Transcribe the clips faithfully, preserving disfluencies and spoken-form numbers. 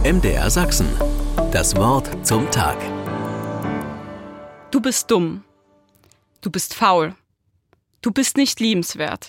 M D R Sachsen. Das Wort zum Tag. Du bist dumm. Du bist faul. Du bist nicht liebenswert.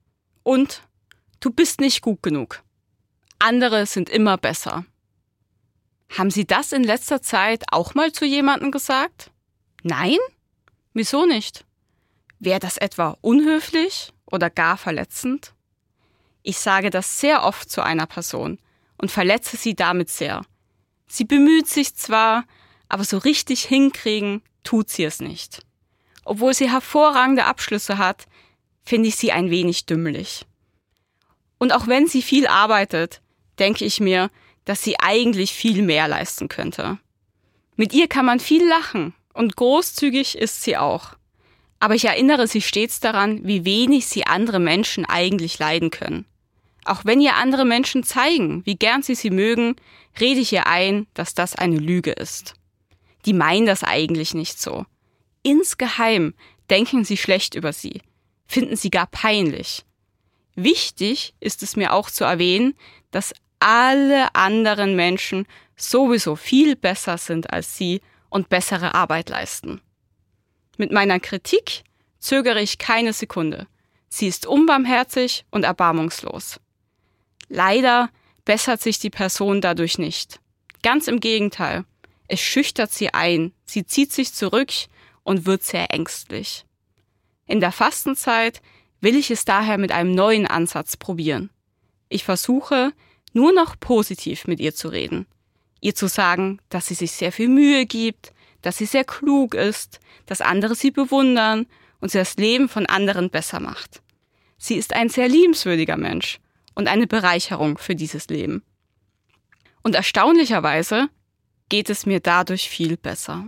Und du bist nicht gut genug. Andere sind immer besser. Haben Sie das in letzter Zeit auch mal zu jemandem gesagt? Nein? Wieso nicht? Wäre das etwa unhöflich oder gar verletzend? Ich sage das sehr oft zu einer Person und verletze sie damit sehr. Sie bemüht sich zwar, aber so richtig hinkriegen tut sie es nicht. Obwohl sie hervorragende Abschlüsse hat, finde ich sie ein wenig dümmlich. Und auch wenn sie viel arbeitet, denke ich mir, dass sie eigentlich viel mehr leisten könnte. Mit ihr kann man viel lachen und großzügig ist sie auch. Aber ich erinnere sie stets daran, wie wenig sie andere Menschen eigentlich leiden können. Auch wenn ihr andere Menschen zeigen, wie gern sie sie mögen, rede ich ihr ein, dass das eine Lüge ist. Die meinen das eigentlich nicht so. Insgeheim denken sie schlecht über sie, finden sie gar peinlich. Wichtig ist es mir auch zu erwähnen, dass alle anderen Menschen sowieso viel besser sind als sie und bessere Arbeit leisten. Mit meiner Kritik zögere ich keine Sekunde. Sie ist unbarmherzig und erbarmungslos. Leider bessert sich die Person dadurch nicht. Ganz im Gegenteil. Es schüchtert sie ein, sie zieht sich zurück und wird sehr ängstlich. In der Fastenzeit will ich es daher mit einem neuen Ansatz probieren. Ich versuche, nur noch positiv mit ihr zu reden. Ihr zu sagen, dass sie sich sehr viel Mühe gibt, dass sie sehr klug ist, dass andere sie bewundern und sie das Leben von anderen besser macht. Sie ist ein sehr liebenswürdiger Mensch und eine Bereicherung für dieses Leben. Und erstaunlicherweise geht es mir dadurch viel besser.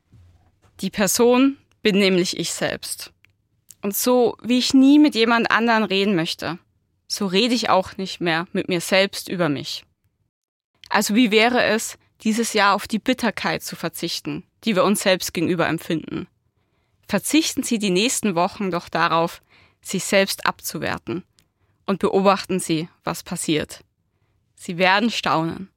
Die Person bin nämlich ich selbst. Und so wie ich nie mit jemand anderen reden möchte, so rede ich auch nicht mehr mit mir selbst über mich. Also wie wäre es, dieses Jahr auf die Bitterkeit zu verzichten, die wir uns selbst gegenüber empfinden? Verzichten Sie die nächsten Wochen doch darauf, sich selbst abzuwerten und beobachten Sie, was passiert. Sie werden staunen.